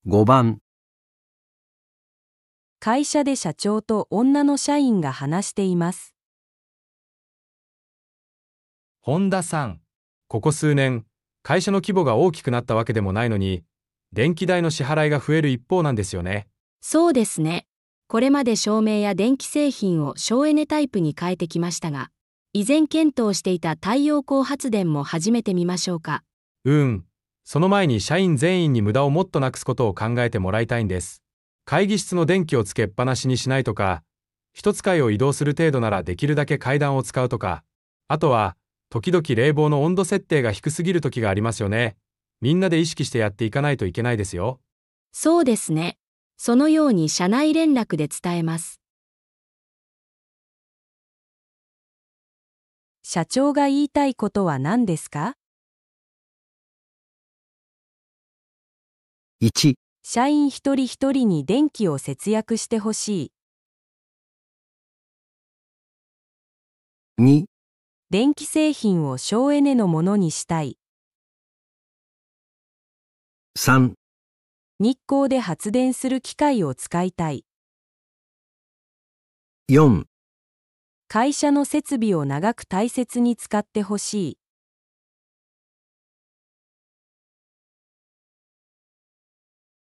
5番、 会社で社長と女の社員が話しています。 本田さん、ここ数年、会社の規模が大きくなったわけでもないのに、電気代の支払いが増える一方なんですよね。 そうですね。これまで照明や電気製品を省エネタイプに変えてきましたが、以前検討していた太陽光発電も始めてみましょうか。 その前に社員全員に無駄をもっとなくすことを考えてもらいたいんです。会議室の電気をつけっぱなしにしないとか、一つ階を移動する程度ならできるだけ階段を使うとか、あとは、時々冷房の温度設定が低すぎる時がありますよね。みんなで意識してやっていかないといけないですよ。 そうですね。そのように社内連絡で伝えます。 社長が言いたいことは何ですか？ 1、 社員一人一人に電気を節約してほしい。 2、 電気製品を省エネのものにしたい。 3、 日光で発電する機械を使いたい。 4 会社の設備を長く大切に使ってほしい。